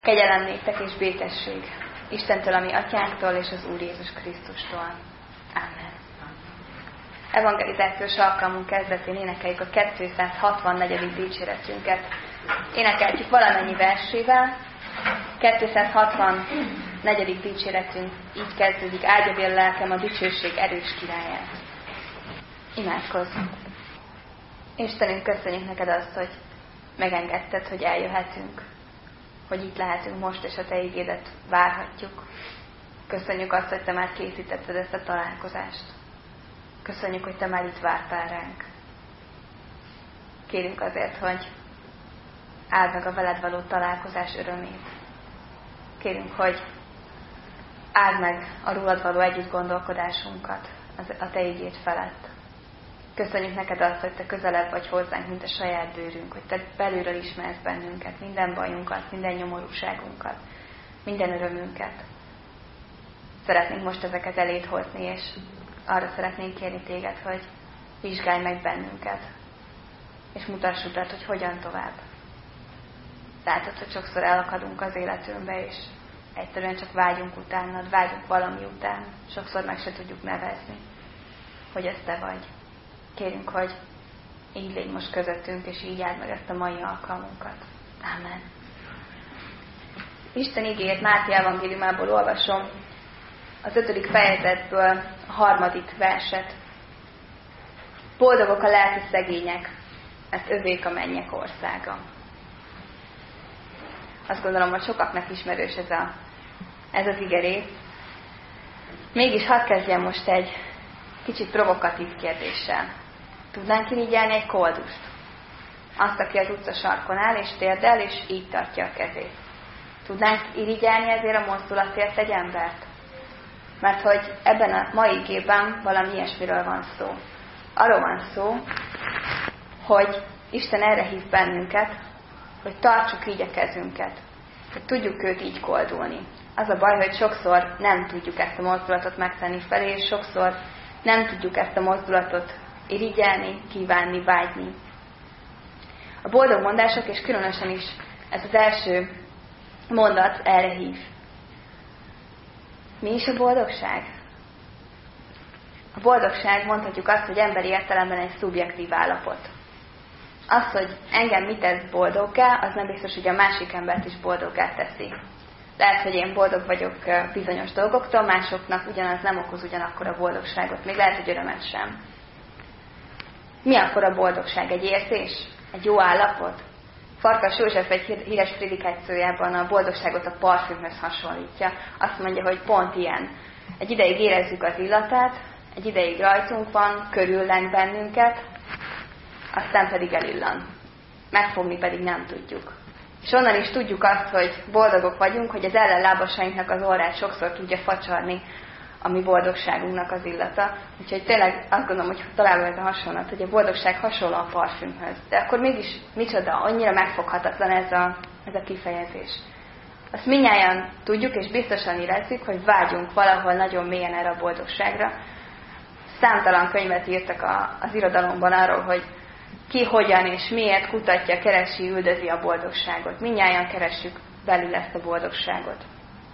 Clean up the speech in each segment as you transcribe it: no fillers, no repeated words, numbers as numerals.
Kegyelem néktek és békesség Istentől, a mi atyánktól és az Úr Jézus Krisztustól. Amen. Evangelizációs alkalmunk kezdetén énekeljük a 264. dicséretünket. Énekeljük valamennyi versével. 264. dicséretünk így kezdődik: áldja bél lelkem a dicsőség erős királyát. Imádkozzunk. Istenünk, köszönjük neked azt, hogy megengedted, hogy eljöhetünk, hogy itt lehetünk most, és a te igédet várhatjuk. Köszönjük azt, hogy te már készítetted ezt a találkozást. Köszönjük, hogy te már itt vártál ránk. Kérünk azért, hogy áld meg a veled való találkozás örömét. Kérünk, hogy áld meg a rólad való együtt gondolkodásunkat a te igéd felett. Köszönjük neked azt, hogy te közelebb vagy hozzánk, mint a saját bőrünk, hogy te belülről ismersz bennünket, minden bajunkat, minden nyomorúságunkat, minden örömünket. Szeretnénk most ezeket eléd hozni, és arra szeretnénk kérni téged, hogy vizsgálj meg bennünket, és mutass utat, hogy hogyan tovább. Látod, hogy sokszor elakadunk az életünkbe, és egyszerűen csak vágyunk utánad, vágyunk valami után, sokszor meg se tudjuk nevezni, hogy ez te vagy. Kérünk, hogy így légy most közöttünk, és így áld meg ezt a mai alkalmunkat. Amen. Isten igéjét Máté evangéliumából olvasom, az 5. fejezetből a 3. verset. Boldogok a lelki szegények, mert övék a mennyek országa. Azt gondolom, hogy sokaknak ismerős ez az igerész. Mégis hadd kezdjem most egy kicsit provokatív kérdéssel. Tudnánk irigyelni egy koldust? Azt, aki az utca sarkon áll és térdel, és így tartja a kezét. Tudnánk irigyelni ezért a mozdulatért egy embert? Mert hogy ebben a mai igében valami ilyesmiről van szó. Arról van szó, hogy Isten erre hív bennünket, hogy tartsuk így a kezünket, hogy tudjuk őt így koldulni. Az a baj, hogy sokszor nem tudjuk ezt a mozdulatot megtenni felé, és sokszor nem tudjuk ezt a mozdulatot irigyelni, kívánni, vágyni. A boldog mondások, és különösen is ez az első mondat erre hív. Mi is a boldogság? A boldogság, mondhatjuk azt, hogy emberi értelemben egy szubjektív állapot. Az, hogy engem mit tesz boldoggá, az nem biztos, hogy a másik embert is boldoggá teszi. Lehet, hogy én boldog vagyok bizonyos dolgoktól, másoknak ugyanaz nem okoz ugyanakkor a boldogságot, még lehet, hogy örömet sem. Mi akkor a boldogság? Egy érzés? Egy jó állapot? Farkas József egy híres prédikációjában a boldogságot a parfümhöz hasonlítja. Azt mondja, hogy pont ilyen. Egy ideig érezzük az illatát, egy ideig rajtunk van, körülleng bennünket, aztán pedig elillan. Megfogni pedig nem tudjuk. És onnan is tudjuk azt, hogy boldogok vagyunk, hogy az ellenlábasainknak az orrát sokszor tudja facsarni a mi boldogságunknak az illata. Úgyhogy tényleg azt gondolom, hogy találom ez a hasonlat, hogy a boldogság hasonló a parfümhöz. De akkor mégis micsoda, annyira megfoghatatlan ez a kifejezés. Azt mindnyájan tudjuk és biztosan érezzük, hogy vágyunk valahol nagyon mélyen erre a boldogságra. Számtalan könyvet írtak az irodalomban arról, hogy ki, hogyan és miért kutatja, keresi, üldözi a boldogságot. Mindnyájan keressük belül ezt a boldogságot.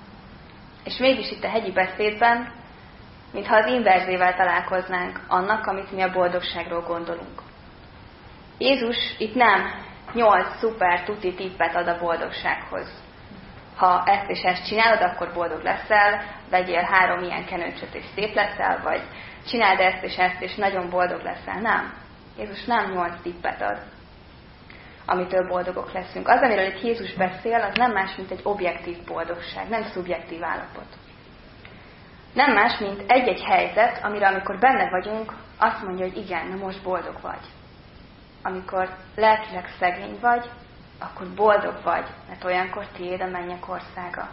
És mégis itt a hegyi beszédben, mintha az inverzével találkoznánk annak, amit mi a boldogságról gondolunk. Jézus itt nem 8 szuper tuti tippet ad a boldogsághoz. Ha ezt és ezt csinálod, akkor boldog leszel, vegyél 3 ilyen kenőcsöt és szép leszel, vagy csináld ezt és nagyon boldog leszel. Nem. Jézus nem 8 tippet ad, amitől boldogok leszünk. Az, amiről itt Jézus beszél, az nem más, mint egy objektív boldogság, nem szubjektív állapot. Nem más, mint egy-egy helyzet, amire amikor benne vagyunk, azt mondja, hogy igen, na most boldog vagy. Amikor lelkileg szegény vagy, akkor boldog vagy, mert olyankor tiéd a mennyek országa.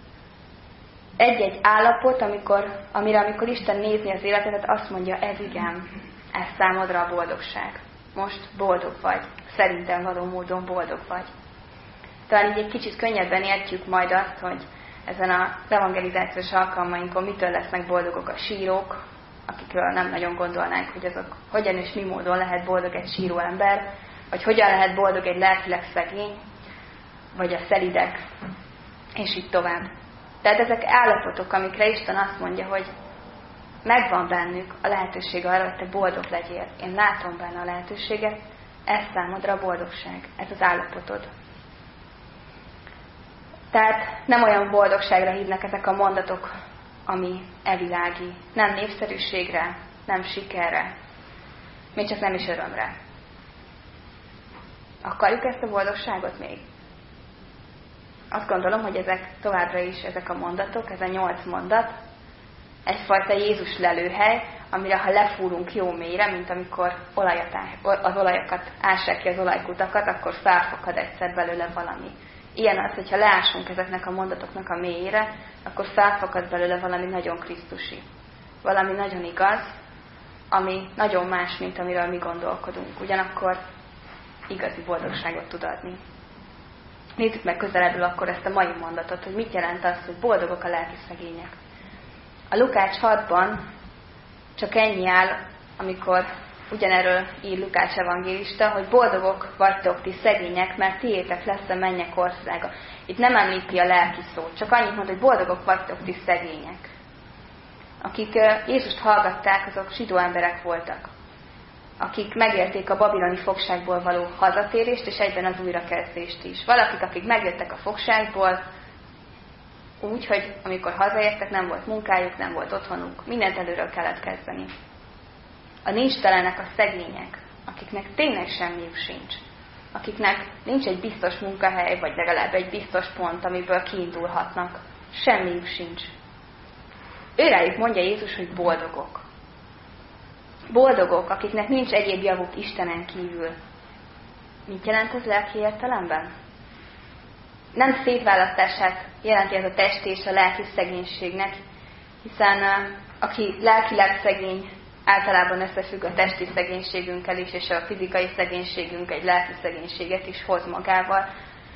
Egy-egy állapot, amikor Isten nézni az életedet, azt mondja, ez igen, ez számodra a boldogság. Most boldog vagy, szerintem való módon boldog vagy. Talán így egy kicsit könnyebben értjük majd azt, hogy ezen az evangelizációs alkalmainkon mitől lesznek boldogok a sírók, akikről nem nagyon gondolnánk, hogy azok hogyan és mi módon lehet boldog egy síró ember, vagy hogyan lehet boldog egy lelkileg szegény, vagy a szelidek, És így tovább. Tehát ezek állapotok, amikre Isten azt mondja, hogy megvan bennük a lehetőség arra, hogy te boldog legyél. Én látom benne a lehetőséget, ez számodra a boldogság, ez az állapotod. Tehát nem olyan boldogságra hívnak ezek a mondatok, ami evilági. Nem népszerűségre, nem sikerre, még csak nem is örömre. Akarjuk ezt a boldogságot még? Azt gondolom, hogy ezek továbbra is, ezek a mondatok, ez a 8 mondat, egyfajta Jézus lelőhely, amire ha lefúrunk jó mélyre, mint amikor az olajakat ássák ki az olajkutakat, akkor felfakad egyszer belőle valami. Ilyen az, hogyha leásunk ezeknek a mondatoknak a mélyére, akkor felfakad belőle valami nagyon krisztusi. Valami nagyon igaz, ami nagyon más, mint amiről mi gondolkodunk. Ugyanakkor igazi boldogságot tud adni. Nézzük meg közelebbről akkor ezt a mai mondatot, hogy mit jelent az, hogy boldogok a lelki szegények. A Lukács 6-ban csak ennyi áll, amikor ugyanerről ír Lukács evangélista, hogy boldogok vagytok ti szegények, mert tiétek lesz a mennyek országa. Itt nem említi a lelki szót, csak annyit mond, hogy boldogok vagytok ti szegények. Akik Jézust hallgatták, azok zsidó emberek voltak, akik megélték a babiloni fogságból való hazatérést, és egyben az újrakezdést is. Valakik, akik megjöttek a fogságból, úgy, hogy amikor hazaértek, nem volt munkájuk, nem volt otthonuk, mindent előről kellett kezdeni. A nincstelenek, a szegények, akiknek tényleg semmiük sincs, akiknek nincs egy biztos munkahely, vagy legalább egy biztos pont, amiből kiindulhatnak, semmiük sincs. Őrájuk mondja Jézus, hogy boldogok. Boldogok, akiknek nincs egyéb javuk Istenen kívül. Mit jelent ez lelki értelemben? Nem szétválasztását jelenti ez a testi és a lelki szegénységnek, hiszen aki lelkileg szegény, általában összefügg a testi szegénységünkkel is, és a fizikai szegénységünk egy lelki szegénységet is hoz magával.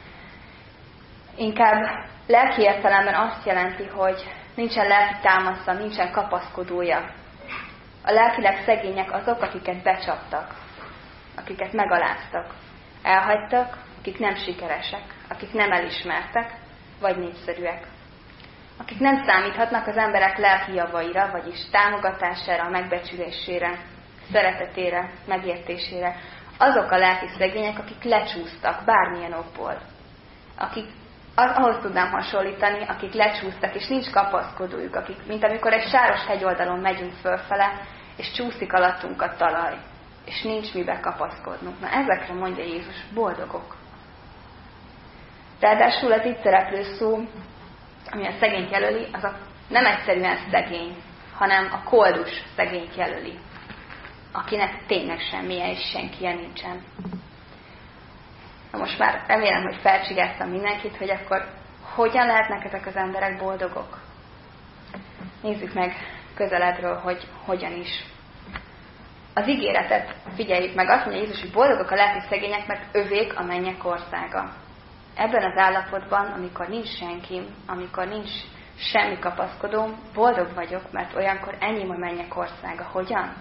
Inkább lelki értelemben azt jelenti, hogy nincsen lelki támasza, nincsen kapaszkodója. A lelkileg szegények azok, akiket becsaptak, akiket megaláztak, elhagytak, akik nem sikeresek, akik nem elismertek, vagy népszerűek. Akik nem számíthatnak az emberek lelki javaira, vagyis támogatására, megbecsülésére, szeretetére, megértésére. Azok a lelki szegények, akik lecsúsztak bármilyen okból. Akik ahhoz tudnám hasonlítani, akik lecsúsztak, és nincs kapaszkodójuk, akik, mint amikor egy sáros hegyoldalon megyünk fölfele, és csúszik alattunk a talaj, és nincs mibe kapaszkodnunk. Na ezekre mondja Jézus, boldogok. Ráadásul az itt szereplő szó, ami a szegényt jelöli, az nem egyszerűen szegény, hanem a koldus szegényt jelöli, akinek tényleg semmilyen és senkije nincsen. Na most már remélem, hogy felcsigáztam mindenkit, hogy akkor hogyan lehetnek ezek az emberek boldogok? Nézzük meg közelebbről, hogy hogyan is. Az ígéretet figyeljük meg, azt mondja Jézus, hogy boldogok a lelki szegények, mert övék a mennyek országa. Ebben az állapotban, amikor nincs senki, amikor nincs semmi kapaszkodóm, boldog vagyok, mert olyankor enyém a mennyek országa. Hogyan?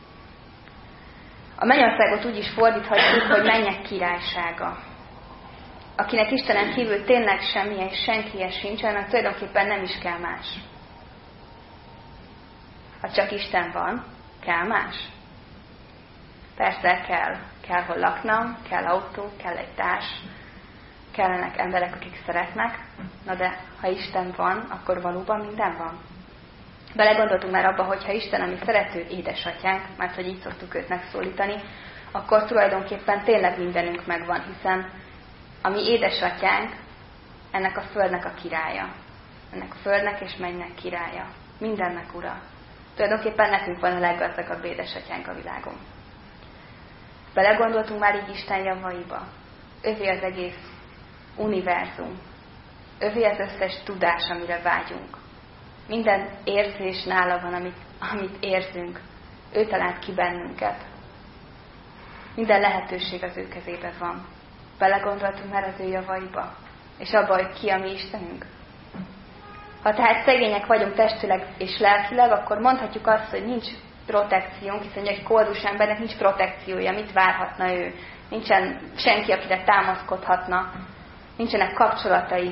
A mennyországot úgy is fordíthatjuk, hogy mennyek királysága. Akinek Istenen kívül tényleg semmilyen és senkije sincsen, mert tulajdonképpen nem is kell más. Ha csak Isten van, kell más? Persze kell. Kell hol laknom, kell autó, kell egy társ, kellenek emberek, akik szeretnek. Na de, ha Isten van, akkor valóban minden van. Belegondoltunk már abba, hogy ha Isten, ami szerető édesatyánk, mert hogy így szoktuk őt megszólítani, akkor tulajdonképpen tényleg mindenünk megvan, hiszen a mi édesatyánk ennek a földnek a királya. Ennek a földnek és mennynek királya. Mindennek ura. Tulajdonképpen nekünk van a leggazdagabb édesatyánk a világon. Belegondoltunk már így Isten javaiba. Övé az egész univerzum. Övé az összes tudás, amire vágyunk. Minden érzés nála van, amit érzünk. Ő talált ki bennünket. Minden lehetőség az ő kezében van. Belegondoltunk már az ő javaiba, és abba, hogy ki a mi Istenünk. Ha tehát szegények vagyunk testileg és lelkileg, akkor mondhatjuk azt, hogy nincs protekciónk, hiszen egy koldus embernek nincs protekciója, mit várhatna ő. Nincsen senki, akire támaszkodhatna, nincsenek kapcsolatai,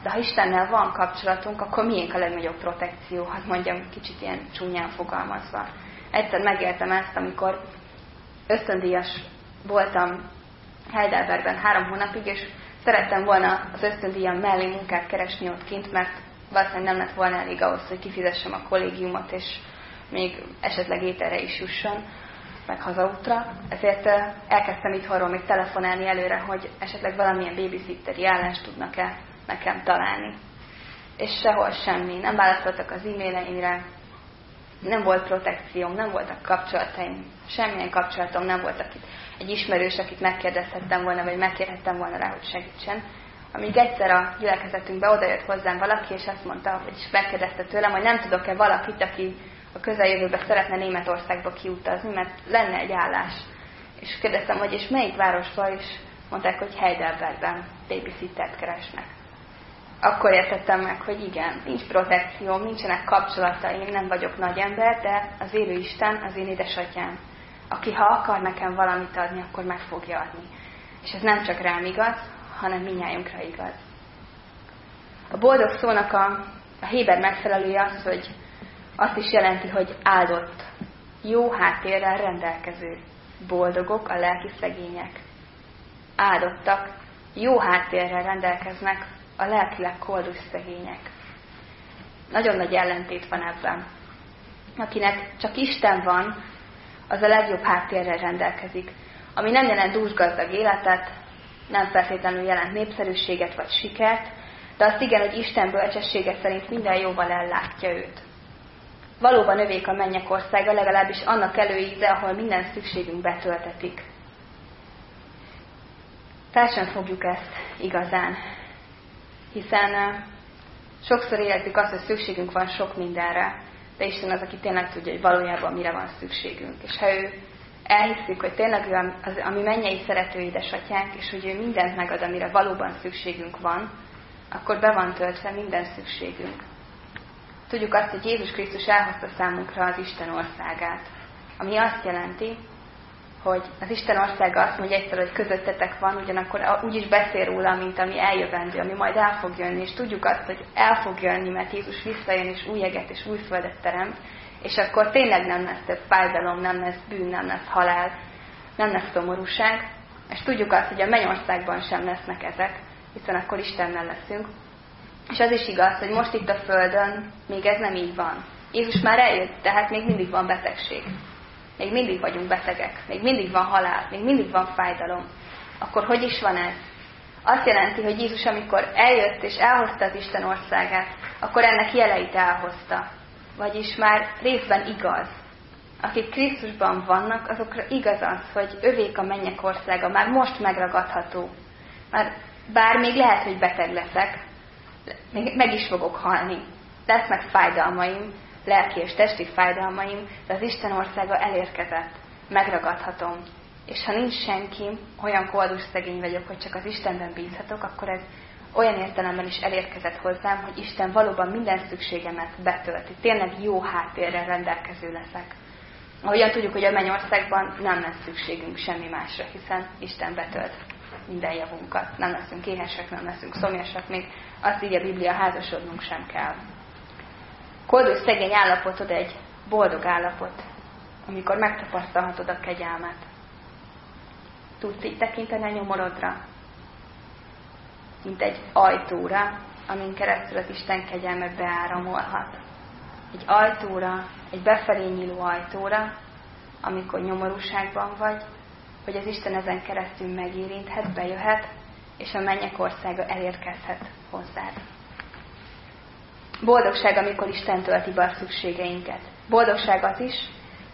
De ha Istennel van kapcsolatunk, akkor miénk a legnagyobb protekció, hát mondjam kicsit ilyen csúnyán fogalmazva. Egyszer megéltem ezt, amikor ösztöndíjas voltam Heidelbergben 3 hónapig, és szerettem volna az ösztöndíjam mellé munkát keresni ott kint, mert valószínűleg nem lett volna elég ahhoz, hogy kifizessem a kollégiumot, és még esetleg ételre is jusson, meg hazaútra. Ezért elkezdtem itthonról még telefonálni előre, hogy esetleg valamilyen babysitteri állást tudnak-e nekem találni. És sehol semmi. Nem válaszoltak az e-maileimre, nem volt protekcióm, nem voltak kapcsolataim, semmilyen kapcsolatom nem volt, egy ismerős, akit megkérdezhettem volna, vagy megkérhettem volna rá, hogy segítsen. Amíg egyszer a gyülekezetünkbe odajött hozzám valaki, és azt mondta, és megkérdezte tőlem, hogy nem tudok-e valakit, aki a közeljövőben szeretne Németországba kiutazni, mert lenne egy állás. És kérdeztem, hogy és melyik városban, és mondták, hogy Heidelbergben babysittert keresnek. Akkor értettem meg, hogy igen, nincs protekcióm, nincsenek kapcsolataim, nem vagyok nagy ember, de az élő Isten az én édesatyám, aki ha akar nekem valamit adni, akkor meg fogja adni. És ez nem csak rám igaz, hanem mindnyájunkra igaz. A boldog szónak a héber megfelelője az, hogy azt is jelenti, hogy áldott, jó háttérrel rendelkező. Boldogok a lelki szegények. Áldottak, jó háttérrel rendelkeznek a lelkileg koldus szegények. Nagyon nagy ellentét van ebben. Akinek csak Isten van, az a legjobb háttérrel rendelkezik, ami nem jelent dúsgazdag életet, nem feltétlenül jelent népszerűséget vagy sikert, de azt igen, hogy Isten bölcsessége szerint minden jóval ellátja őt. Valóban övék a mennyek országa, legalábbis annak előíze, ahol minden szükségünk betöltetik. Fel sem fogjuk ezt igazán, hiszen sokszor érezzük azt, hogy szükségünk van sok mindenre, de Isten az, aki tényleg tudja, hogy valójában mire van szükségünk. És ha ő elhisszük, hogy tényleg ő az, ami mennyei szerető édesatyánk, és hogy ő mindent megad, amire valóban szükségünk van, akkor be van töltve minden szükségünk. Tudjuk azt, hogy Jézus Krisztus elhozta számunkra az Isten országát, ami azt jelenti, hogy az Isten országa azt mondja egyszer, hogy közöttetek van, ugyanakkor úgy is beszél róla, mint ami eljövendő, ami majd el fog jönni, és tudjuk azt, hogy el fog jönni, mert Jézus visszajön, és új eget, és új földet teremt, és akkor tényleg nem lesz több fájdalom, nem lesz bűn, nem lesz halál, nem lesz szomorúság, és tudjuk azt, hogy a mennyországban sem lesznek ezek, hiszen akkor Istennel leszünk. És az is igaz, hogy most itt a Földön még ez nem így van. Jézus már eljött, tehát még mindig van betegség. Még mindig vagyunk betegek, még mindig van halál, még mindig van fájdalom. Akkor hogy is van ez? Azt jelenti, hogy Jézus, amikor eljött és elhozta az Isten országát, akkor ennek jeleit elhozta. Vagyis már részben igaz. Akik Krisztusban vannak, azokra igaz az, hogy övék a mennyek országa, már most megragadható. Bár még lehet, hogy beteg leszek, még meg is fogok halni. Lesznek fájdalmaim, lelki és testi fájdalmaim, de az Isten országa elérkezett. Megragadhatom. És ha nincs senki, olyan koldus szegény vagyok, hogy csak az Istenben bízhatok, akkor ez olyan értelemben is elérkezett hozzám, hogy Isten valóban minden szükségemet betölti. Tényleg jó háttérrel rendelkező leszek. Ahogyan tudjuk, hogy a mennyországban nem lesz szükségünk semmi másra, hiszen Isten betölt minden javunkat. Nem leszünk éhesek, nem leszünk szomjasak, még azt írja a Biblia, házasodnunk sem kell. Koldus szegény állapotod egy boldog állapot, amikor megtapasztalhatod a kegyelmet. Tudsz így tekinteni a nyomorodra, mint egy ajtóra, amin keresztül az Isten kegyelme beáramolhat. Egy ajtóra, egy befelé nyíló ajtóra, amikor nyomorúságban vagy, hogy az Isten ezen keresztül megérinthet, bejöhet, és a mennyek országa elérkezhet hozzád. Boldogság, amikor Isten tölti be a szükségeinket. Boldogság az is,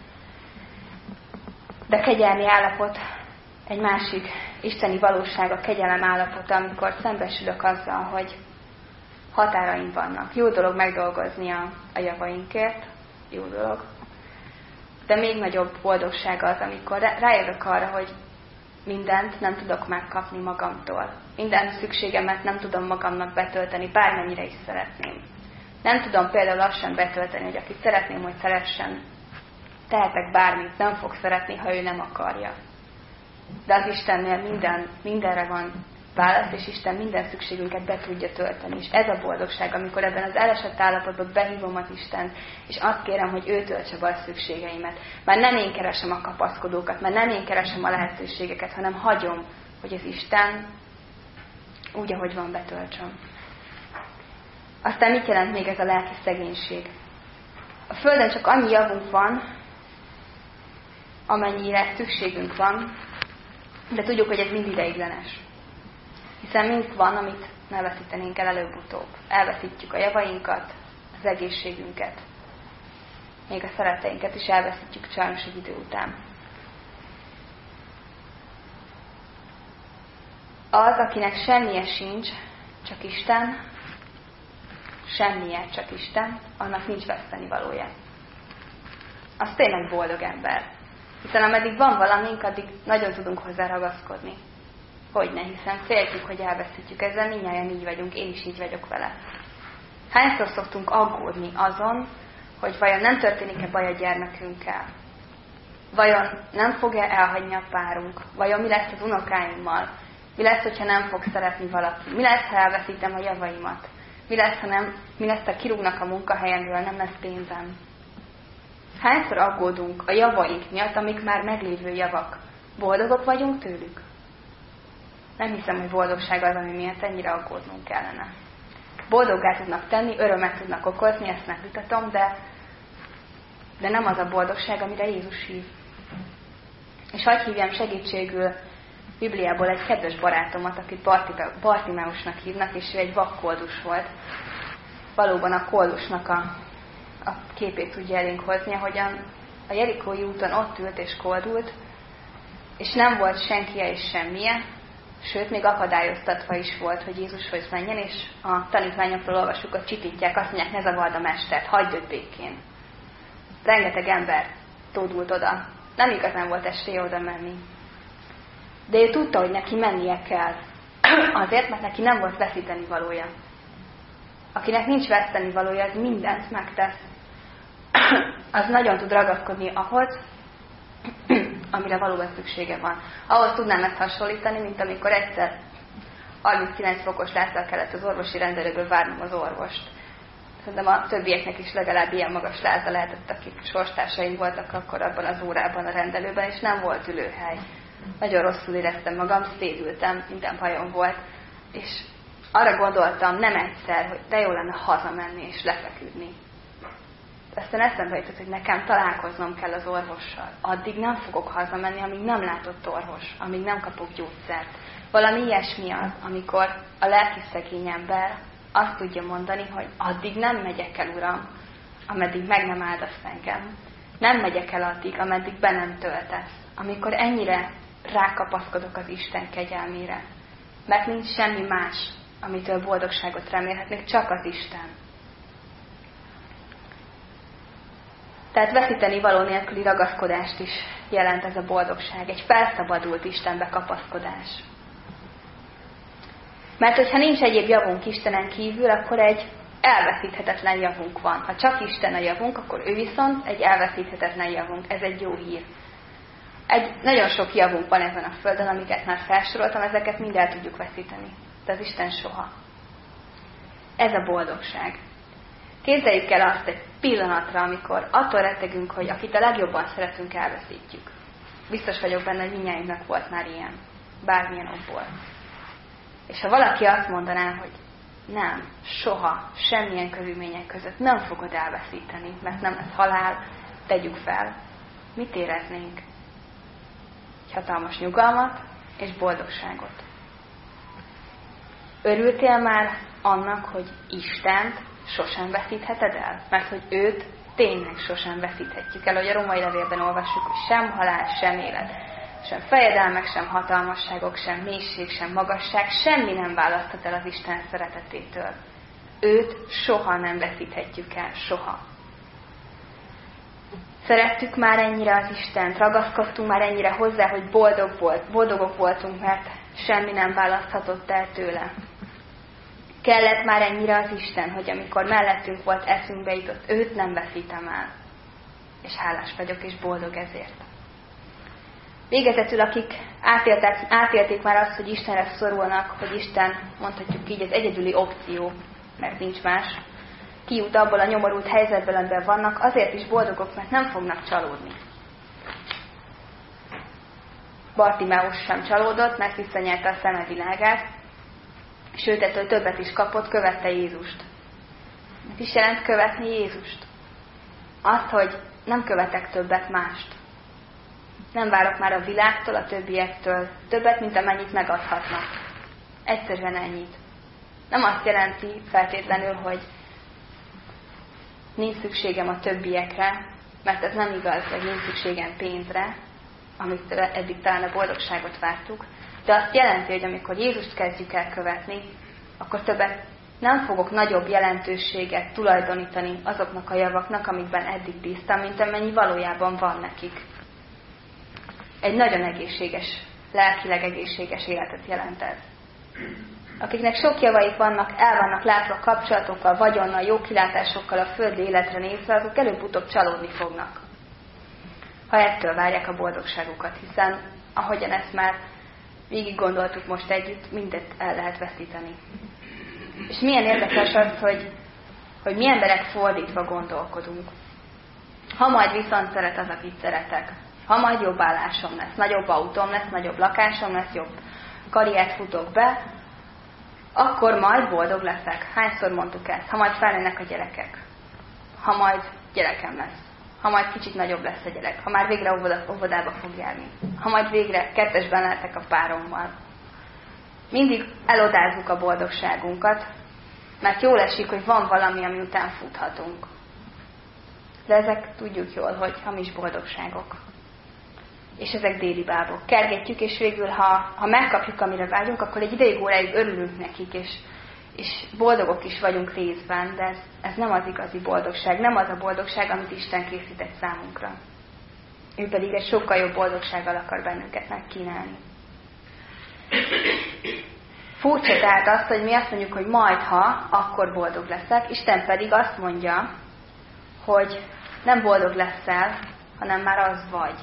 de kegyelmi állapot, egy másik isteni valóság, a kegyelem állapota, amikor szembesülök azzal, hogy határaim vannak. Jó dolog megdolgozni a javainkért, jó dolog. De még nagyobb boldogság az, amikor rájövök arra, hogy mindent nem tudok megkapni magamtól. Minden szükségemet nem tudom magamnak betölteni, bármennyire is szeretném. Nem tudom például azt sem betölteni, hogy akit szeretném, hogy szeressen, tehetek bármit, nem fog szeretni, ha ő nem akarja. De az Istennél mindenre van választ, és Isten minden szükségünket be tudja tölteni. És ez a boldogság, amikor ebben az elesett állapotban behívom az Istent, és azt kérem, hogy ő töltse be a szükségeimet. Már nem én keresem a kapaszkodókat, már nem én keresem a lehetőségeket, hanem hagyom, hogy az Isten úgy, ahogy van, betöltsön. Aztán mit jelent még ez a lelki szegénység? A Földön csak annyi javunk van, amennyire szükségünk van, de tudjuk, hogy ez mind ideiglenes. Hiszen mind van, amit ne veszítenénk el előbb-utóbb. Elveszítjük a javainkat, az egészségünket, még a szeretteinket is elveszítjük sajnos egy idő után. Az, akinek semmije sincs, csak Isten, semmije, csak Isten, annak nincs vesztenivalója. Az tényleg boldog ember. Hiszen ameddig van valamink, addig nagyon tudunk hozzá ragaszkodni. Hogyne, hiszen féltjük, hogy elveszítjük. Ezzel mindnyájan így vagyunk, én is így vagyok vele. Hányszor szoktunk aggódni azon, hogy vajon nem történik-e baj a gyermekünkkel? Vajon nem fog-e elhagyni a párunk? Vajon mi lesz az unokáimmal? Mi lesz, hogyha nem fog szeretni valaki? Mi lesz, ha elveszítem a javaimat? Mi lesz, ha kirúgnak a munkahelyemről, nem lesz pénzem? Hányszor aggódunk a javaink miatt, amik már meglévő javak? Boldogok vagyunk tőlük? Nem hiszem, hogy boldogság az, ami miatt ennyire aggódnunk kellene. Boldoggá tudnak tenni, örömet tudnak okozni, ezt megvitatom, de nem az a boldogság, amire Jézus hív. És hadd hívjam segítségül Bibliából egy kedves barátomat, akit Bartimeusnak hívnak, és ő egy vakkoldus volt. Valóban a koldusnak a képét tudja elénk hozni, ahogyan a Jerikói úton ott ült és koldult, és nem volt senkie és semmije, sőt, még akadályoztatva is volt, hogy Jézushoz menjen, és a tanítványokról olvassuk, hogy csitítják, azt mondják, ne zavard a mestert, hagyd őt békén. Rengeteg ember tódult oda. Nem igazán volt esélye oda menni. De ő tudta, hogy neki mennie kell. Azért, mert neki nem volt veszíteni valója. Akinek nincs veszteni valója, az mindent megtesz. Az nagyon tud ragaszkodni ahhoz, amire valóban szüksége van. Ahhoz tudnám ezt hasonlítani, mint amikor egyszer 39 fokos lázzal kellett az orvosi rendelőből várnom az orvost. Szerintem a többieknek is legalább ilyen magas láza lehetett, akik sorstársaim voltak akkor abban az órában a rendelőben, és nem volt ülőhely. Nagyon rosszul éreztem magam, szédültem, minden bajom volt, és arra gondoltam nem egyszer, hogy de jó lenne hazamenni és lefeküdni. Aztán eszembe jutott, hogy nekem találkoznom kell az orvossal. Addig nem fogok hazamenni, amíg nem látott orvos, amíg nem kapok gyógyszert. Valami ilyesmi az, amikor a lelki szegény ember azt tudja mondani, hogy addig nem megyek el, Uram, ameddig meg nem áldasz engem. Nem megyek el addig, ameddig be nem töltesz. Amikor ennyire rákapaszkodok az Isten kegyelmére. Mert nincs semmi más, amitől boldogságot remélhetnék, csak az Isten. Tehát veszíteni való nélküli ragaszkodást is jelent ez a boldogság. Egy felszabadult Istenbe kapaszkodás. Mert hogyha nincs egyéb javunk Istenen kívül, akkor egy elveszíthetetlen javunk van. Ha csak Isten a javunk, akkor ő viszont egy elveszíthetetlen javunk. Ez egy jó hír. Nagyon sok javunk van ezen a földön, amiket már felsoroltam, ezeket mind el tudjuk veszíteni. De az Isten soha. Ez a boldogság. Képzeljük el azt egy pillanatra, amikor attól rettegünk, hogy akit a legjobban szeretünk, elveszítjük. Biztos vagyok benne, hogy mindnyájunknak volt már ilyen. Bármilyen okból. És ha valaki azt mondaná, hogy nem, soha, semmilyen körülmények között nem fogod elveszíteni, mert nem lesz halál, tegyük fel. Mit éreznénk? Egy hatalmas nyugalmat és boldogságot. Örültél már annak, hogy Istent sosem veszítheted el? Mert hogy őt tényleg sosem veszíthetjük el, hogy a római levélben olvassuk, hogy sem halál, sem élet, sem fejedelmek, sem hatalmasságok, sem mélység, sem magasság, semmi nem választhat el az Isten szeretetétől. Őt soha nem veszíthetjük el, soha. Szerettük már ennyire az Istent, ragaszkodtunk már ennyire hozzá, hogy boldogok voltunk, mert semmi nem választhatott el tőle. Kellett már ennyire az Isten, hogy amikor mellettünk volt, eszünkbe jutott, őt nem veszítem el. És hálás vagyok, és boldog ezért. Végezetül, akik átélték már azt, hogy Istenre szorulnak, hogy Isten, mondhatjuk így, az egyedüli opció, mert nincs más, kijut abból a nyomorult helyzetből, amiben vannak, azért is boldogok, mert nem fognak csalódni. Bartimeus sem csalódott, mert visszanyerte a szeme világát, sőt, ettől többet is kapott, követte Jézust. Mit is jelent követni Jézust? Azt, hogy nem követek többet mást. Nem várok már a világtól, a többiektől többet, mint amennyit megadhatnak. Egyszerűen ennyit. Nem azt jelenti feltétlenül, hogy nincs szükségem a többiekre, mert ez nem igaz, hogy nincs szükségem pénzre, amit eddig talán a boldogságot vártuk, de azt jelenti, hogy amikor Jézust kezdjük el követni, akkor többet nem fogok nagyobb jelentőséget tulajdonítani azoknak a javaknak, amikben eddig bíztam, mint amennyi valójában van nekik. Egy nagyon egészséges, lelkileg egészséges életet jelent ez. Akiknek sok javaik vannak, el vannak látva kapcsolatokkal, vagyonnal, jó kilátásokkal a földi életre nézve, azok előbb-utóbb csalódni fognak. Ha ettől várják a boldogságukat, hiszen ahogyan ezt már végig gondoltuk most együtt, mindet el lehet veszíteni. És milyen érdekes az, hogy mi emberek fordítva gondolkodunk. Ha majd viszont szeret az, akit szeretek, ha majd jobb állásom lesz, nagyobb autóm lesz, nagyobb lakásom lesz, jobb karriert futok be, akkor majd boldog leszek. Hányszor mondtuk ezt? Ha majd felnőnek a gyerekek. Ha majd gyerekem lesz. Ha majd kicsit nagyobb lesz a gyerek. Ha már végre óvodába fog járni. Ha majd végre kettesben lehetek a párommal. Mindig elodázzuk a boldogságunkat, mert jól esik, hogy van valami, ami után futhatunk. De ezek tudjuk jól, hogy hamis boldogságok. És ezek déli bábok. Kergetjük, és végül, ha megkapjuk, amire vágyunk, akkor egy ideig óráig örülünk nekik, és boldogok is vagyunk részben, de ez nem az igazi boldogság, nem az a boldogság, amit Isten készített számunkra. Ő pedig egy sokkal jobb boldogsággal akar bennünket megkínálni. Furcsa tehát azt, hogy mi azt mondjuk, hogy majdha, akkor boldog leszek, Isten pedig azt mondja, hogy nem boldog leszel, hanem már az vagy.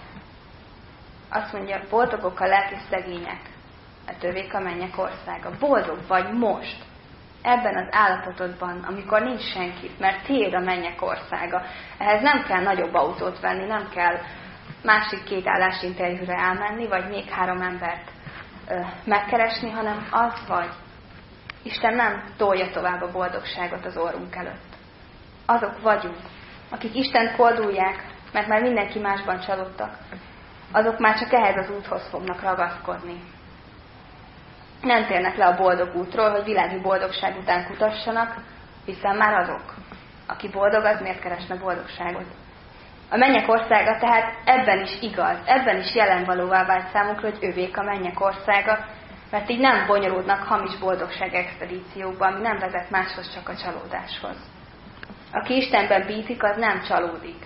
Azt mondja, boldogok a lelki szegények, mert övék a mennyek országa. Boldog vagy most, ebben az állapotodban, amikor nincs senki, mert tiéd a mennyek országa. Ehhez nem kell nagyobb autót venni, nem kell másik 2 állásinterjúra elmenni, vagy még 3 embert megkeresni, hanem az vagy. Isten nem tolja tovább a boldogságot az orrunk előtt. Azok vagyunk, akik Istent koldulják, mert már mindenki másban csalódtak, azok már csak ehhez az úthoz fognak ragaszkodni. Nem térnek le a boldog útról, hogy világi boldogság után kutassanak, hiszen már azok. Aki boldog, az miért keresne boldogságot? A mennyek országa tehát ebben is igaz, ebben is jelenvalóvá vált számunkra, hogy övék a mennyek országa, mert így nem bonyolódnak hamis boldogság expedíciókba, ami nem vezet máshoz, csak a csalódáshoz. Aki Istenben bízik, az nem csalódik.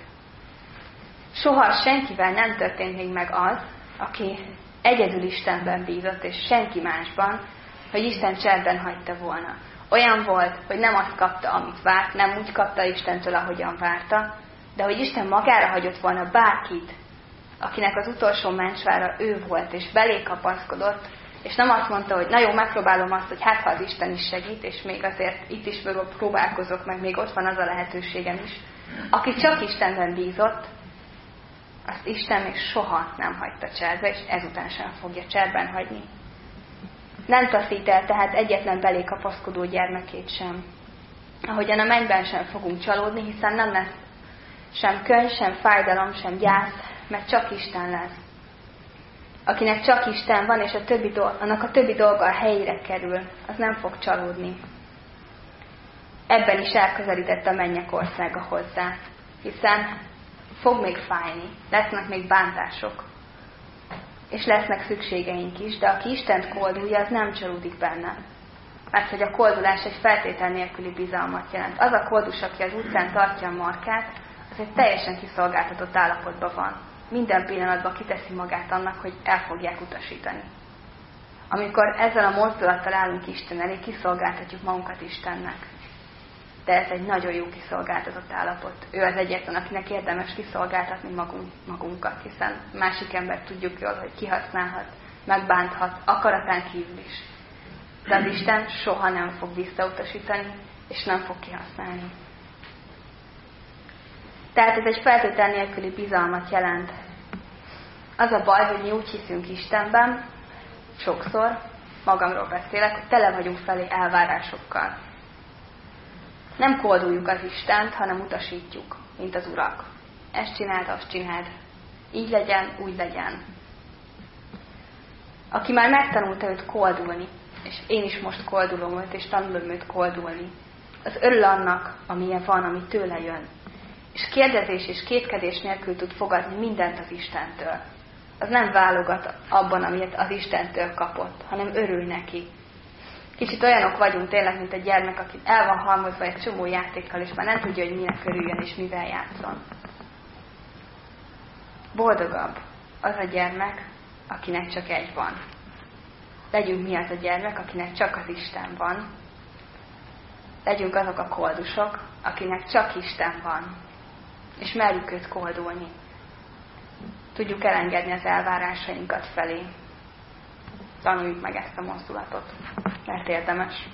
Soha senkivel nem történt még meg az, aki egyedül Istenben bízott, és senki másban, hogy Isten cserben hagyta volna. Olyan volt, hogy nem azt kapta, amit várt, nem úgy kapta Istentől, ahogyan várta, de hogy Isten magára hagyott volna bárkit, akinek az utolsó mencsvára ő volt, és belé kapaszkodott, és nem azt mondta, hogy na jó, megpróbálom azt, hogy hát ha az Isten is segít, és még azért itt is próbálkozok, meg még ott van az a lehetőségem is. Aki csak Istenben bízott, azt Isten még soha nem hagyta cserbe, és ezután sem fogja cserben hagyni. Nem taszít el tehát egyetlen belé kapaszkodó gyermekét sem. Ahogyan a mennyben sem fogunk csalódni, hiszen nem lesz sem könyv, sem fájdalom, sem gyász, mert csak Isten lesz. Akinek csak Isten van, és annak a többi dolga a helyére kerül, az nem fog csalódni. Ebben is elközelített a mennyek országa hozzá, hiszen fog még fájni, lesznek még bántások, és lesznek szükségeink is, de aki Istent koldulja, az nem csalódik benne. Mert hogy a koldulás egy feltétel nélküli bizalmat jelent. Az a koldus, aki az utcán tartja a markát, az egy teljesen kiszolgáltatott állapotban van. Minden pillanatban kiteszi magát annak, hogy el fogják utasítani. Amikor ezzel a mozdulattal állunk Isten elé, kiszolgáltatjuk magunkat Istennek. de ez egy nagyon jó kiszolgáltatott állapot. Ő az egyetlen, akinek érdemes kiszolgáltatni magunkat, hiszen másik embert tudjuk jól, hogy kihasználhat, megbánthat, akaratán kívül is. De az Isten soha nem fog visszautasítani, és nem fog kihasználni. Tehát ez egy feltétel nélküli bizalmat jelent. Az a baj, hogy mi úgy hiszünk Istenben, sokszor, magamról beszélek, hogy tele vagyunk felé elvárásokkal. Nem kolduljuk az Istent, hanem utasítjuk, mint az urak. Ezt csináld, azt csináld. Így legyen, úgy legyen. Aki már megtanulta őt koldulni, és én is most koldulom őt, és tanulom őt koldulni, az örül annak, amilyen van, ami tőle jön. És kérdezés és kétkedés nélkül tud fogadni mindent az Istentől. Az nem válogat abban, amit az Istentől kapott, hanem örül neki. Kicsit olyanok vagyunk tényleg, mint egy gyermek, aki el van halmozva egy csomó játékkal, és már nem tudja, hogy minek örüljön és mivel játszon. Boldogabb az a gyermek, akinek csak egy van. Legyünk mi az a gyermek, akinek csak az Isten van. Legyünk azok a koldusok, akinek csak Isten van. És merjük őt koldulni. Tudjuk elengedni az elvárásainkat felé. Tanuljuk meg ezt a mozdulatot, mert érdemes.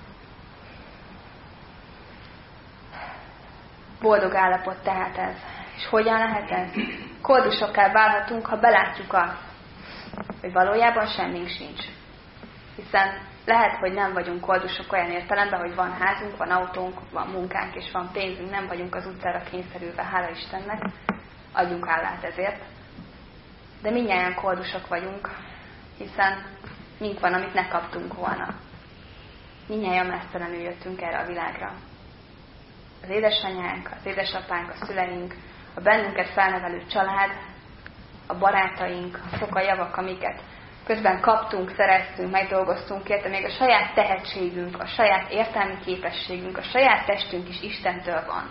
Boldog állapot tehát ez. És hogyan lehet ez? Koldusokká válhatunk, ha belátjuk azt, hogy valójában semmink sincs. Hiszen lehet, hogy nem vagyunk koldusok olyan értelemben, hogy van házunk, van autónk, van munkánk és van pénzünk, nem vagyunk az utcára kényszerülve, hála Istennek, adjunk hálát ezért. De mindnyájan koldusok vagyunk, hiszen mink van, amit ne kaptunk volna. Mindnyájan mesztelenül jöttünk erre a világra. Az édesanyánk, az édesapánk, a szüleink, a bennünket felnevelő család, a barátaink, azok a javak, amiket közben kaptunk, szereztünk, megdolgoztunk érte, még a saját tehetségünk, a saját értelmi képességünk, a saját testünk is Istentől van.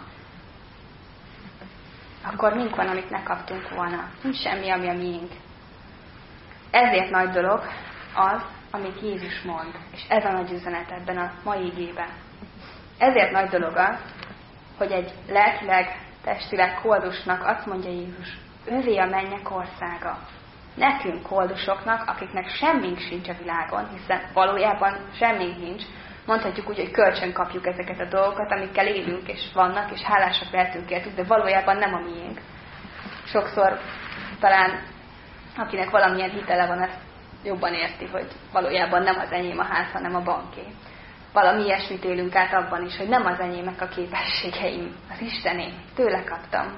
Akkor mink van, amit ne kaptunk volna. Nincs semmi, ami a miénk. Ezért nagy dolog az, amit Jézus mond. És ez a nagy üzenet ebben a mai igében. Ezért nagy dolog az, hogy egy lelkileg, testileg koldusnak azt mondja Jézus, ővé a mennyek országa. Nekünk koldusoknak, akiknek semmink sincs a világon, hiszen valójában semmink nincs, mondhatjuk úgy, hogy kölcsön kapjuk ezeket a dolgokat, amikkel élünk, és vannak, és hálásak lehetünk értük, de valójában nem a miénk. Sokszor talán, akinek valamilyen hitele van, ezt jobban érti, hogy valójában nem az enyém a ház, hanem a banké. Valami ilyesmit élünk át abban is, hogy nem az enyémek a képességeim, az Istené, tőle kaptam.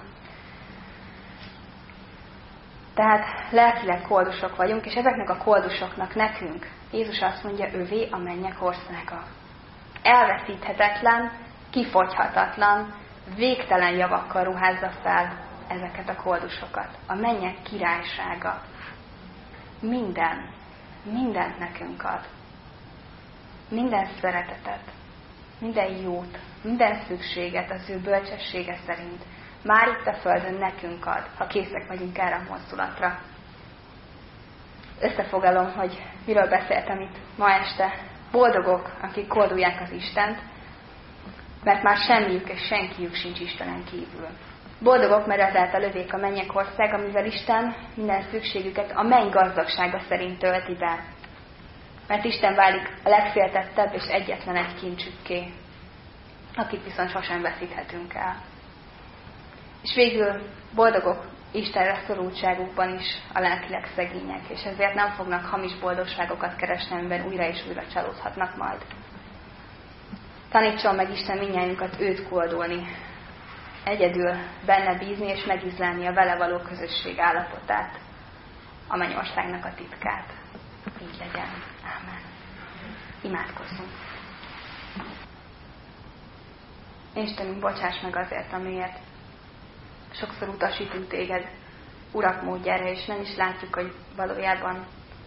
Tehát lelkileg koldusok vagyunk, és ezeknek a koldusoknak nekünk, Jézus azt mondja, ővé a mennyek országa. Elveszíthetetlen, kifogyhatatlan, végtelen javakkal ruházza fel ezeket a koldusokat. A mennyek királysága. Mindent nekünk ad. Minden szeretetet, minden jót, minden szükséget az ő bölcsessége szerint már itt a földön nekünk ad, ha készek vagyunk erre a mozdulatra. Összefoglalom, hogy miről beszéltem itt ma este. Boldogok, akik koldulják az Istent, mert már semmiük és senkiük sincs Istenen kívül. Boldogok, mert ezáltal övék a mennyek ország, amivel Isten minden szükségüket a menny gazdagsága szerint tölti be. Mert Isten válik a legféltettebb és egyetlen egy kincsükké, akit viszont sosem veszíthetünk el. És végül boldogok Istenre szorultságukban is a lelkileg szegények, és ezért nem fognak hamis boldogságokat keresni, amiben újra és újra csalódhatnak majd. Tanítson meg Isten mindnyájunkat őt koldulni, egyedül benne bízni és megizlelni a vele való közösség állapotát, a mennyországnak a titkát. Így legyen. Ámen. Imádkozzunk. Istenünk, bocsáss meg azért, amiért sokszor utasítunk téged urak módjára, és nem is látjuk, hogy valójában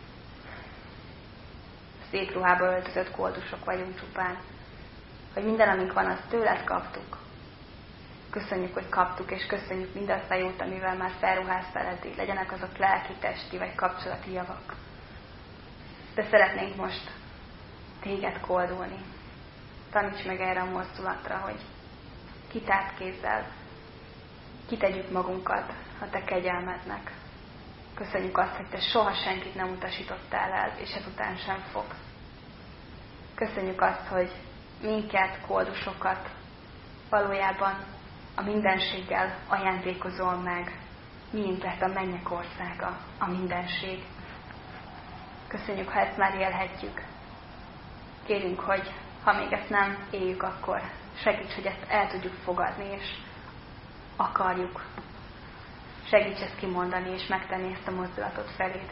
szép ruhába öltözött koldusok vagyunk csupán. Hogy minden, amink van, azt tőled kaptuk. Köszönjük, hogy kaptuk, és köszönjük mindazt a jót, amivel már felruháztál eddig. Legyenek azok lelki, testi vagy kapcsolati javak. De szeretnénk most téged koldulni. taníts meg erre a mozdulatra, hogy kitárt kézzel kitegyük magunkat a Te kegyelmednek. Köszönjük azt, hogy Te soha senkit nem utasítottál el, és ezután sem fogsz. Köszönjük azt, hogy minket, koldusokat valójában a mindenséggel ajándékozol meg. Miénk lett a mennyek országa, a mindenség. Köszönjük, ha ezt már élhetjük. Kérünk, hogy ha még ezt nem éljük, akkor segíts, hogy ezt el tudjuk fogadni, és akarjuk. Segíts ezt kimondani, és megtenni ezt a mozdulatot feléd.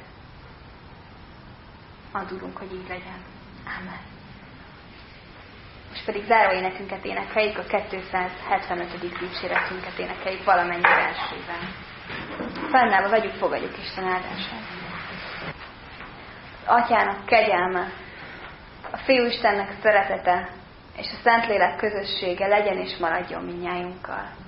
Adulunk, hogy így legyen. Ámen. Most pedig záróénekünket énekeljük, a 275. dicséretünket énekeljük valamennyi versével. Fennállva vegyük, fogadjuk Isten áldását. Az Atyának kegyelme, a Fiúistennek szeretete és a Szentlélek közössége legyen és maradjon mindnyájunkkal.